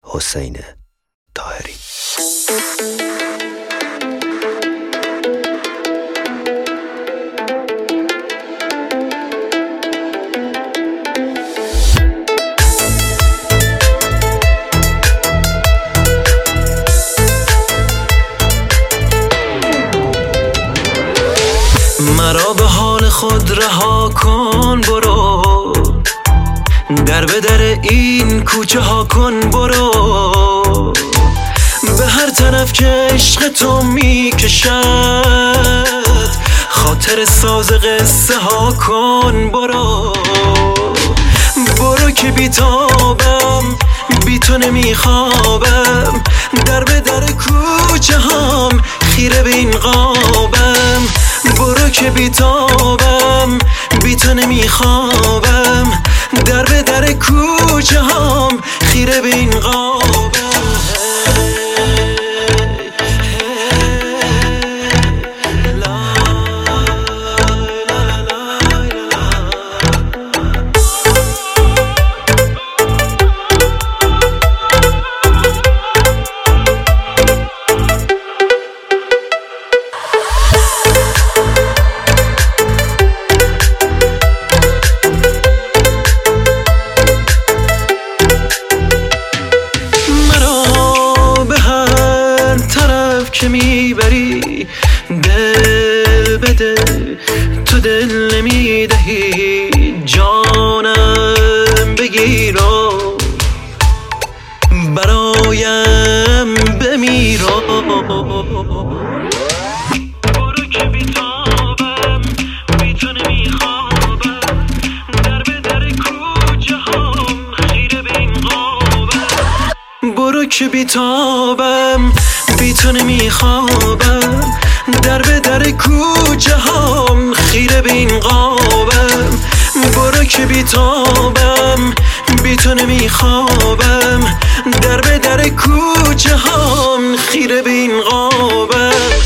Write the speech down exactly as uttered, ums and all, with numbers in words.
حسین طاهری. مرا به حال خود رها کن، برو در به در این کوچه ها کن، برو به هر طرف که عشق تو می کشد، خاطر ساز قصه ها کن، برو برو که بیتابم، بی تو نمی خوابم، در به در کوچه هام خیره به این قابم، برو که بیتابم، بی تو نمی خوابم، در به در کوچه هام خیره به این قابم. که میبری دل به دل، تو دل نمیدهی، جانم بگیر و برایم بمیرو، برو که بیتابم، بی تو نمیخوابم، در به در کوچه هام خیره به این قابم، برو که بیتابم، بی تو نمیخوابم، در به در کوچه هام خیره به این قابم، برو که بیتابم، بی تو نمیخوابم، در به در کوچه هام خیره به این قابم.